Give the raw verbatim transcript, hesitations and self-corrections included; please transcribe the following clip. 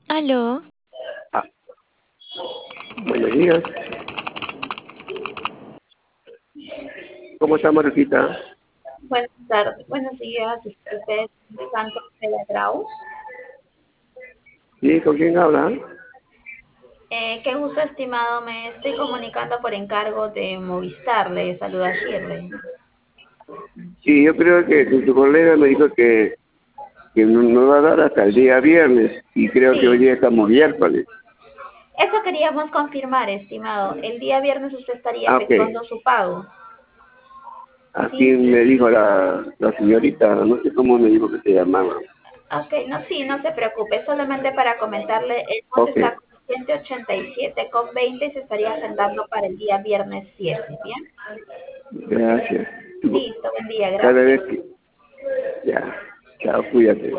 Aló, Ah, buenos días. ¿Cómo está, Marquita? Buenas tardes, buenos días. Disculpe, Santos de la Grau. ¿Sí? ¿Con quién habla? Eh, qué gusto, estimado. Me estoy comunicando por encargo de Movistar. Le saluda Shirley. Sí, yo creo que tu, tu colega me dijo que, que no no va a dar hasta el día viernes y creo que hoy Sí, día estamos miércoles. eso queríamos confirmar, estimado. El día viernes usted estaría Ah, ok. efectuando su pago. Así ¿Sí? me dijo la, la señorita, no sé cómo me dijo que se llamaba. Ok, no, sí, no se preocupe. Solamente para comentarle, el monto Ok, está con ciento ochenta y siete con veinte y se estaría agendando para el día viernes siete. ¿Bien? gracias. Listo, buen día, Cada gracias. vez que... Ya, chao, cuídate.